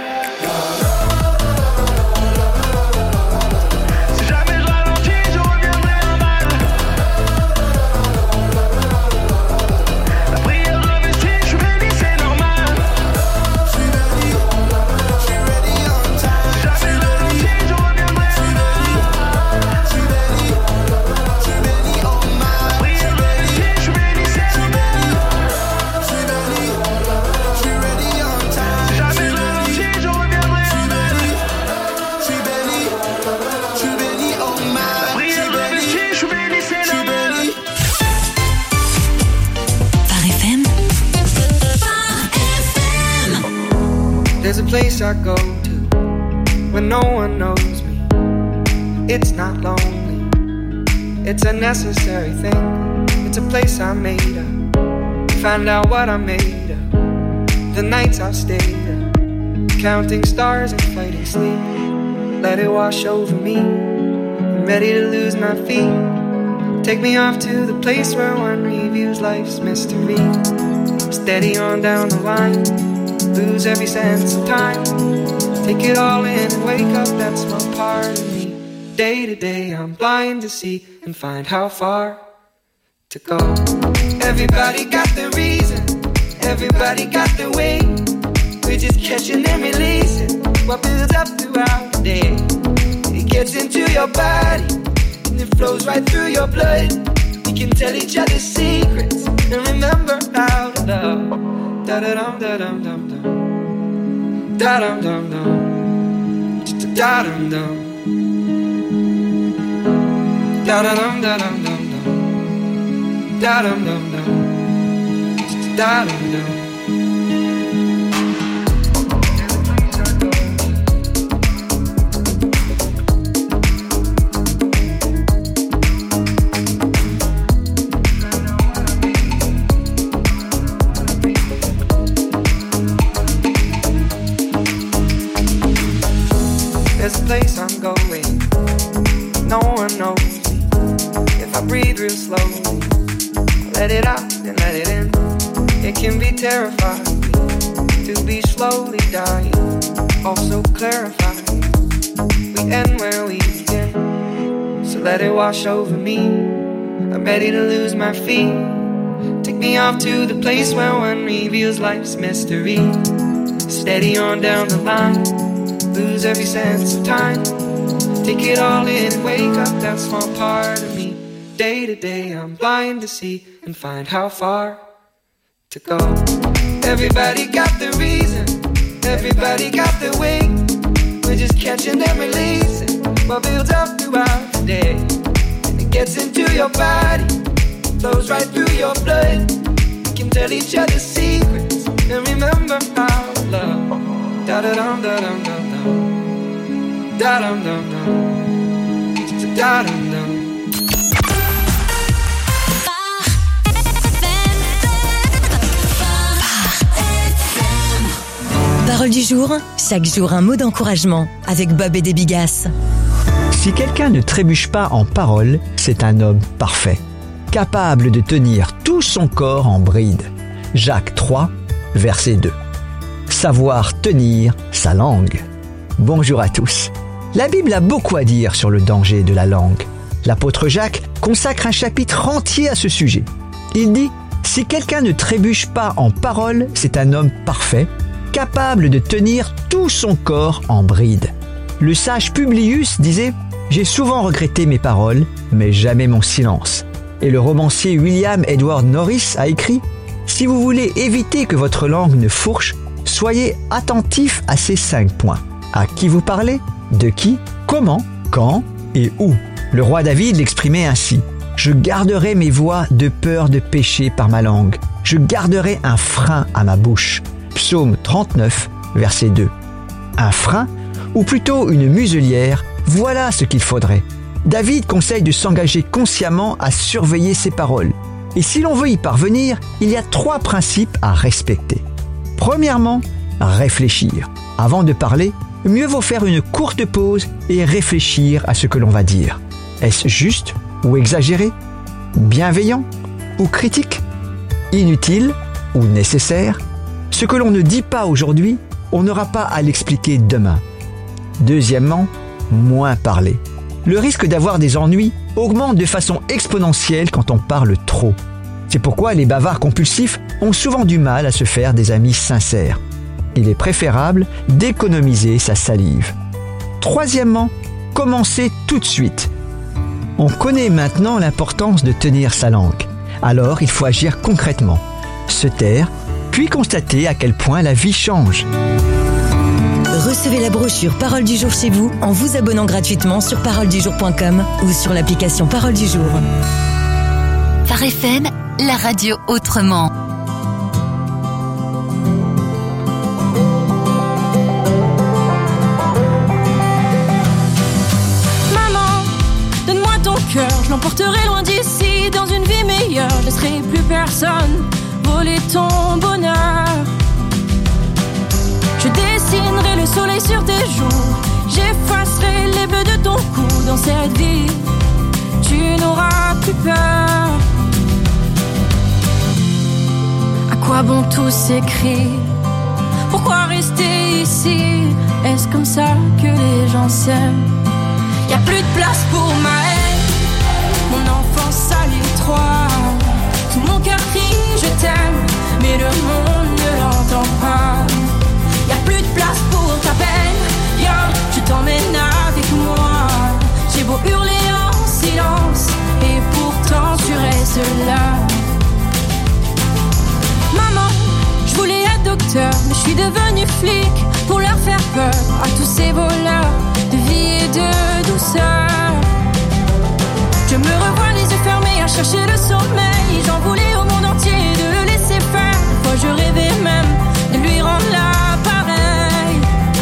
There's a place I go to when no one knows me. It's not lonely, it's a necessary thing. It's a place I made up, find out what I made of. The nights I've stayed up, counting stars and fighting sleep. Let it wash over me, I'm ready to lose my feet. Take me off to the place where one reviews life's mystery. Steady on down the line, lose every sense of time. Take it all in and wake up, that's my part of me. Day to day I'm blind to see and find how far to go. Everybody got their reason, everybody got their way. We're just catching and releasing what builds up throughout the day. It gets into your body and it flows right through your blood. We can tell each other secrets and remember how to love. Da-da-dum, da-dum, dum, dum. Da-dum, dum, dum. Da-dum, dum. Da-da-dum, da-dum, dum, dum. Da-dum, dum, dum. Da-dum, dum. There's a place I'm going, no one knows me. If I breathe real slowly, let it out and let it in. It can be terrifying to be slowly dying, also clarifying. We end where we begin, so let it wash over me. I'm ready to lose my feet. Take me off to the place where one reveals life's mystery. Steady on down the line, lose every sense of time. Take it all in and wake up that small part of me. Day to day I'm blind to see and find how far to go. Everybody got their reason, everybody got their way. We're just catching and releasing what builds up throughout the day. And it gets into your body, flows right through your blood. We can tell each other secrets and remember how to love. Da-da-dum, da-dum, dum, dum. Da-dum, dum, dum. da-dum-dum. Parole du jour, chaque jour un mot d'encouragement avec Bob et des Bigasses. Si quelqu'un ne trébuche pas en parole, c'est un homme parfait, capable de tenir tout son corps en bride. Jacques 3, verset 2. Savoir tenir sa langue. Bonjour à tous. La Bible a beaucoup à dire sur le danger de la langue. L'apôtre Jacques consacre un chapitre entier à ce sujet. Il dit « Si quelqu'un ne trébuche pas en parole, c'est un homme parfait, capable de tenir tout son corps en bride. » Le sage Publius disait « J'ai souvent regretté mes paroles, mais jamais mon silence. » Et le romancier William Edward Norris a écrit « Si vous voulez éviter que votre langue ne fourche, soyez attentif à ces 5 points. À qui vous parlez, de qui, comment, quand et où. » Le roi David l'exprimait ainsi « Je garderai mes voies de peur de pécher par ma langue. Je garderai un frein à ma bouche. » Psaume 39, verset 2. Un frein, ou plutôt une muselière, voilà ce qu'il faudrait. David conseille de s'engager consciemment à surveiller ses paroles. Et si l'on veut y parvenir, il y a 3 principes à respecter. Premièrement, réfléchir. Avant de parler, mieux vaut faire une courte pause et réfléchir à ce que l'on va dire. Est-ce juste ou exagéré? Bienveillant ou critique? Inutile ou nécessaire? Ce que l'on ne dit pas aujourd'hui, on n'aura pas à l'expliquer demain. Deuxièmement, moins parler. Le risque d'avoir des ennuis augmente de façon exponentielle quand on parle trop. C'est pourquoi les bavards compulsifs ont souvent du mal à se faire des amis sincères. Il est préférable d'économiser sa salive. Troisièmement, commencer tout de suite. On connaît maintenant l'importance de tenir sa langue. Alors il faut agir concrètement, se taire, puis constater à quel point la vie change. Recevez la brochure Parole du jour chez vous en vous abonnant gratuitement sur paroledujour.com ou sur l'application Parole du jour. Phare FM, la radio autrement. Maman, donne-moi ton cœur, je l'emporterai loin d'ici, dans une vie meilleure, je laisserai plus personne voler ton bonheur. Je dessinerai le soleil sur tes joues, j'effacerai les bleus de ton cou. Dans cette vie, tu n'auras plus peur. À quoi bon tous ces cris? Pourquoi rester ici? Est-ce comme ça que les gens s'aiment? Y'a plus de place pour ma haine, mon enfance à l'étroit. Tout mon cœur crie je t'aime, mais le monde ne l'entend pas. Y'a plus de place pour ta peine, viens, je t'emmène avec moi. J'ai beau hurler en silence, et pourtant tu restes là. Maman, je voulais être docteur, mais je suis devenu flic pour leur faire peur à tous ces voleurs de vie et de douceur. Je me revois les yeux fermés à chercher le sommeil. J'en voulais au monde entier de le laisser faire. Des fois je rêvais même de lui rendre l'appareil.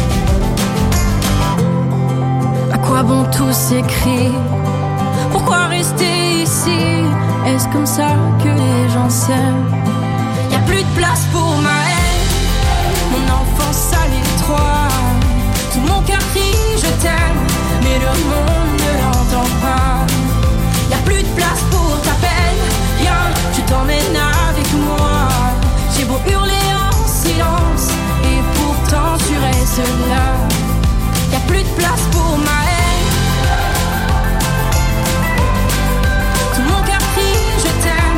À quoi bon tous ces cris? Pourquoi rester ici? Est-ce comme ça que les gens s'aiment? Y'a plus de place pour ma haine, mon enfance à l'étroit. Tout mon cœur crie je t'aime, mais le monde ne l'entend pas. Y'a plus de place pour ta peine, viens, je t'emmène avec moi. J'ai beau hurler en silence, et pourtant tu restes là. Y'a plus de place pour ma haine, tout mon cœur crie je t'aime.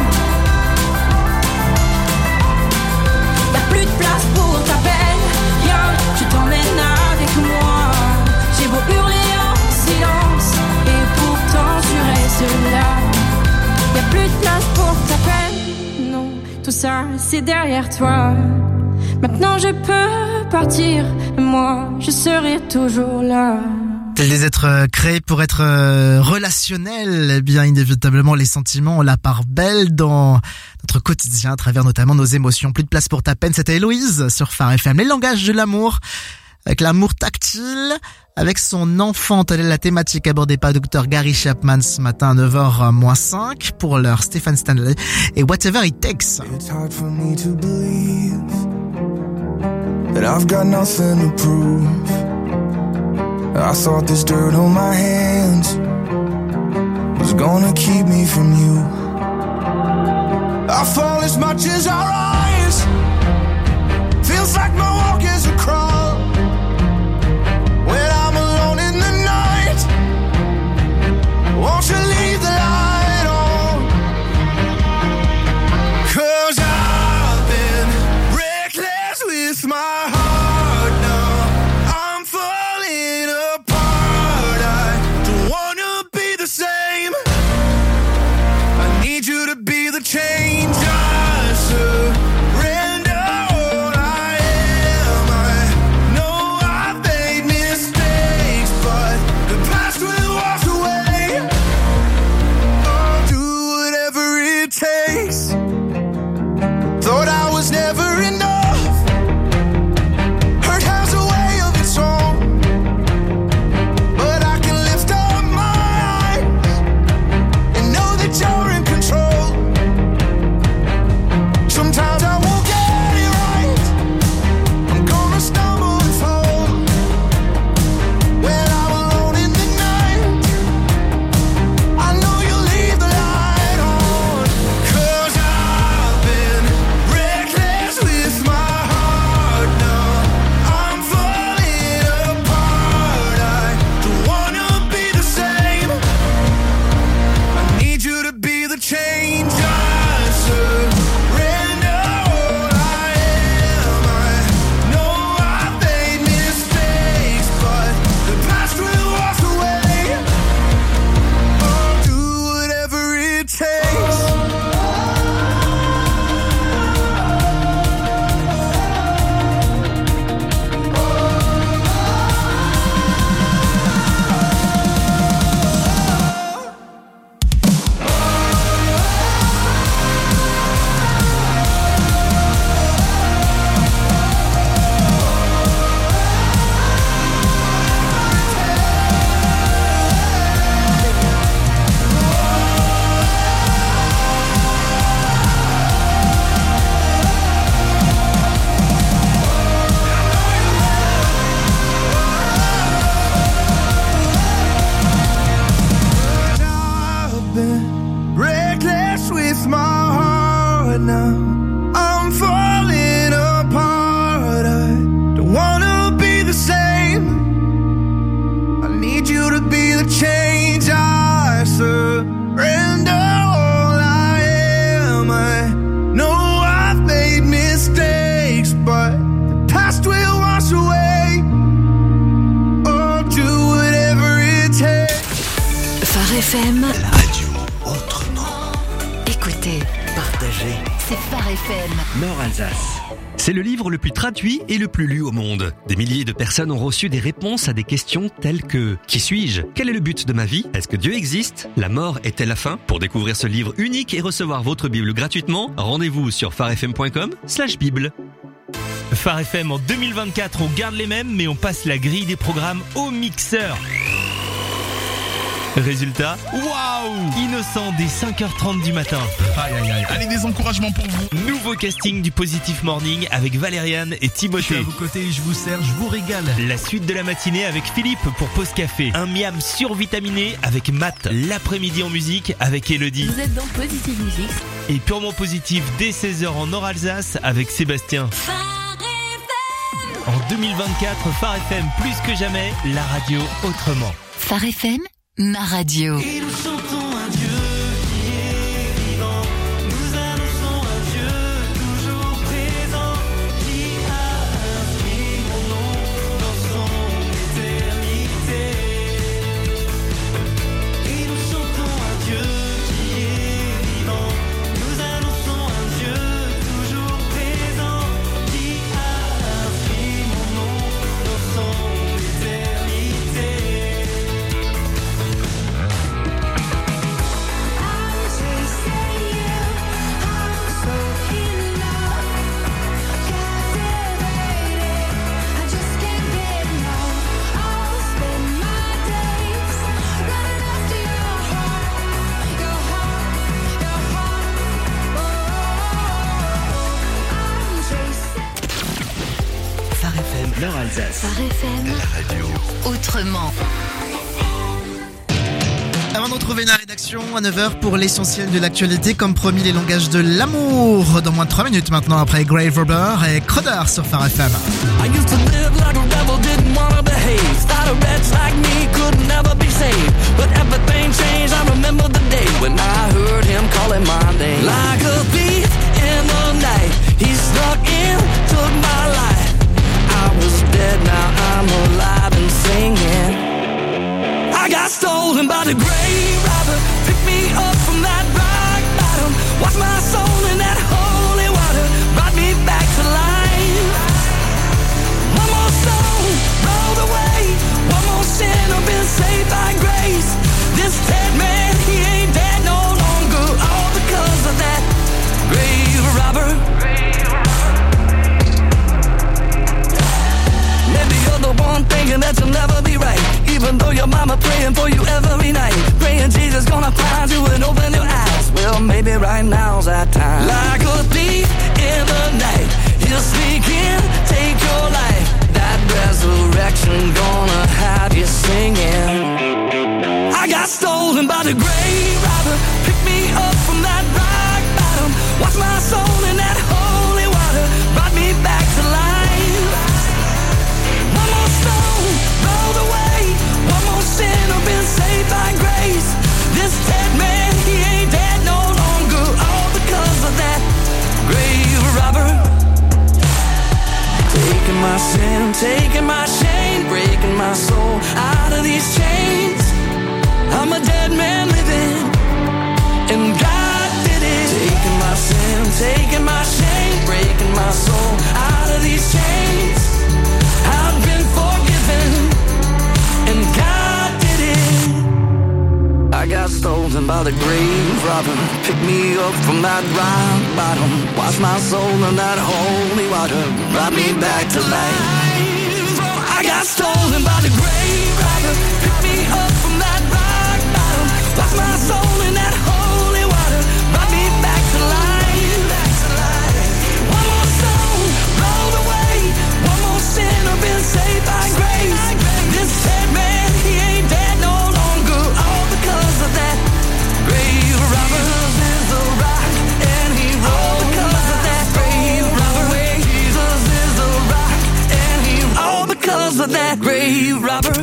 Y'a plus de place pour ta peine, viens, je t'emmène avec moi. J'ai beau hurler en silence, et pourtant tu restes là. Y'a plus de place pour ta peine, non, tout ça c'est derrière toi. Maintenant je peux partir, moi je serai toujours là. Tels des êtres créés pour être relationnels, eh bien inévitablement les sentiments ont la part belle dans notre quotidien à travers notamment nos émotions. Plus de place pour ta peine, c'était Héloïse sur Phare FM, les langages de l'amour. avec l'amour tactile, avec son enfant. Telle est la thématique abordée par Dr Gary Chapman ce matin à 9h-5 pour l'heure Stephen Stanley et Whatever It Takes. It's hard for me to believe that I've got nothing to prove. I thought this dirt on my hands was gonna keep me from you. I fall as much as our eyes. Feels like my walk is a crawl. When I'm alone in the night, won't you leave the light on? 'Cause I've been reckless with my heart now. I'm falling apart. I don't wanna be the same. I need you to be the change I surrender all I am. I know I've made mistakes, but the past will wash away. I'll do whatever it takes. Thought I was never enough. Hurt has a way of its own, but I can lift up my eyes and know that you're in control. Sometimes I won't get it right. I'm gonna stumble and fall. When I'm alone in the night, I know you'll leave the light on. 'Cause I've been reckless with my heart now. I'm falling apart. I don't wanna be the same. I need you to be the change I surrender all I am. I know I've made mistakes, but the past will wash away. I'll do whatever it takes. I've been reckless with my heart now. I'm falling apart. I don't wanna be the same. I need you to be the change I surrender all I am. I know I've made mistakes, but the past will wash away. I'll do whatever it takes. Phare FM. La radio autrement. Écoutez, Partagez. c'est Phare FM. Nord-Alsace. C'est le livre le plus traduit et le plus lu au monde. Des milliers de personnes ont reçu des réponses à des questions telles que « Qui suis-je ? Quel est le but de ma vie ? Est-ce que Dieu existe ? La mort est-elle la fin ?» Pour découvrir ce livre unique et recevoir votre Bible gratuitement, rendez-vous sur pharefm.com/bible. Phare FM en 2024, on garde les mêmes, mais on passe la grille des programmes au mixeur. Résultat, waouh, innocent dès 5h30 du matin. Aïe aïe aïe, allez, des encouragements pour vous. Nouveau casting du Positif Morning avec Valériane et Je Timothée. suis à vos côtés et je vous sers, je vous régale. La suite de la matinée avec Philippe pour Pause Café. Un miam survitaminé avec Matt. L'après-midi en musique avec Elodie. Vous êtes dans Positive Music. Et purement positif dès 16h en Nord-Alsace avec Sébastien. En 2024, Phare FM plus que jamais, la radio autrement. Phare FM, ma radio. Et nous chantons un Dieu qui est vivant. Nous annonçons un Dieu toujours présent, qui a inscrit mon nom dans son éternité. Et nous chantons un Dieu qui est vivant. Nous annonçons un Dieu toujours présent, qui a inscrit mon nom dans son éternité. Nord-Alsace. Phare FM. La radio. Autrement. Avant de retrouver la rédaction à 9h pour l'essentiel de l'actualité, comme promis, les langages de l'amour. Dans moins de 3 minutes maintenant, après Grave Robber et Crowder sur Phare FM. I used to live like a rebel, didn't wanna behave. Thought a wretch like me could never be saved. But everything changed, I remember the day when I heard him calling my name. Like a thief in the night, he snuck in, took my life. I was dead, now I'm alive and singing. I got stolen by the grave robber, picked me up from that rock bottom, washed my soul in that holy water, brought me back to life. One more stone rolled away, one more sinner been saved by grace. This dead man, he ain't dead no longer, all because of that grave robber. Maybe you're the one thinking that you'll never be right, even though your mama praying for you every night, praying Jesus gonna find you and open your eyes. Well, maybe right now's that time. Like a thief in the night, he'll sneak in, take your life. That resurrection gonna have you singing. I got stolen by the grave robber, picked me up from that rock bottom, washed my soul in that holy water, brought me back to life. One more stone rolled away, one more sinner been saved by grace. This dead man, he ain't dead no longer, all because of that grave robber. Taking my sin, taking my shame, breaking my soul out of these chains. I'm a dead man living, and God did it. Taking my sin, taking my shame, breaking my soul out of these chains. I've been forgiven, and God did it. I got stolen by the grave robber, picked me up from that rock bottom, washed my soul in that holy water, brought me back to life. I got stolen by the grave robber, picked me up from that rock bottom, washed my soul in that holy water, brought me back to life. One more stone rolled away, one more sinner been saved by grace. This dead man, he ain't dead no longer, all because of that grave robber. Is a rock and he rolled because of that grave robber. Jesus is a rock and he all because of that grave robber.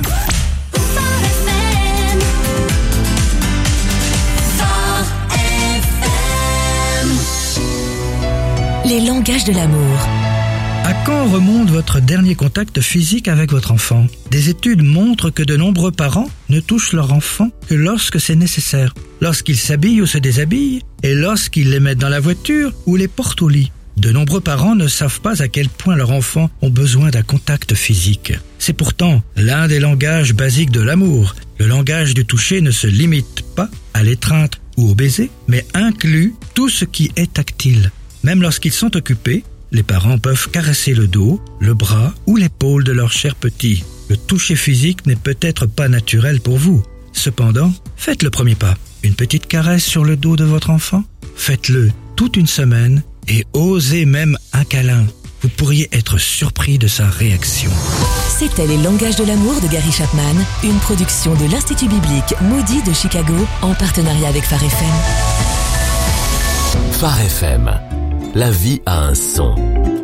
Les langages de l'amour. À quand remonte votre dernier contact physique avec votre enfant ? Des études montrent que de nombreux parents ne touchent leur enfant que lorsque c'est nécessaire, lorsqu'ils s'habillent ou se déshabillent, et lorsqu'ils les mettent dans la voiture ou les portent au lit. De nombreux parents ne savent pas à quel point leurs enfants ont besoin d'un contact physique. C'est pourtant l'un des langages basiques de l'amour. Le langage du toucher ne se limite pas à l'étreinte ou au baiser, mais inclut tout ce qui est tactile. Même lorsqu'ils sont occupés, les parents peuvent caresser le dos, le bras ou l'épaule de leur cher petit. Le toucher physique n'est peut-être pas naturel pour vous. Cependant, faites le premier pas. Une petite caresse sur le dos de votre enfant. Faites-le toute une semaine et osez même un câlin. Vous pourriez être surpris de sa réaction. C'était Les langages de l'amour de Gary Chapman, une production de l'Institut biblique Moody de Chicago en partenariat avec Phare FM. Phare FM. La vie a un son.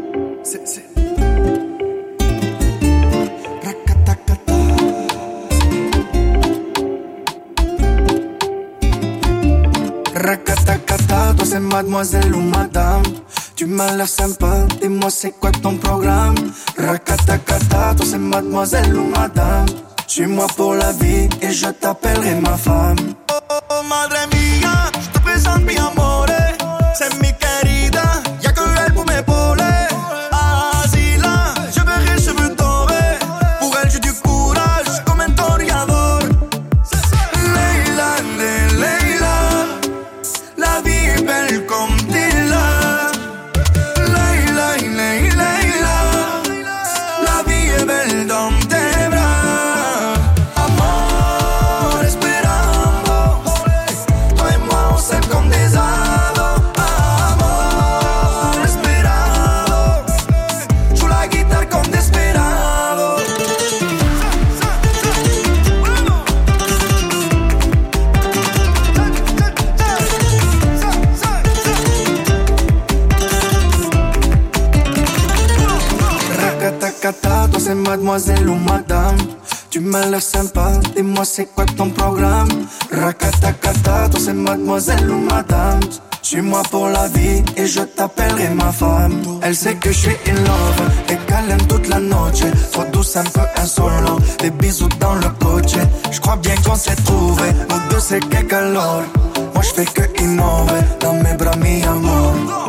Rakatakata, toi c'est mademoiselle ou madame. Tu m'as l'air sympa, dis-moi c'est quoi ton programme. Rakatakata, toi c'est mademoiselle ou madame. Suis-moi pour la vie et je t'appellerai ma femme. Oh, oh, oh, madre mía, je te présente mi amore. C'est mi querida, y'a que elle pour m'épauler. Así là, je verrai les cheveux dorés. Pour elle j'ai du courage comme un toreador. Leila, Leila, la vie est belle comme Dila. Leila, Leila, la vie est belle dans tes bras. Amor, esperando, toi et moi on s'aime comme des ados. mademoiselle ou madame. Tu m'as l'air sympa, dis-moi c'est quoi ton programme. Rakatakata, toi c'est mademoiselle ou madame. Suis-moi pour la vie et je t'appellerai ma femme. Elle sait que je suis in love et qu'elle aime toute la noche. Trop douce, un peu insolent, des bisous dans le coche. Je crois bien qu'on s'est trouvé, nous deux c'est que calor. Moi je fais que innover, dans mes bras mi amor.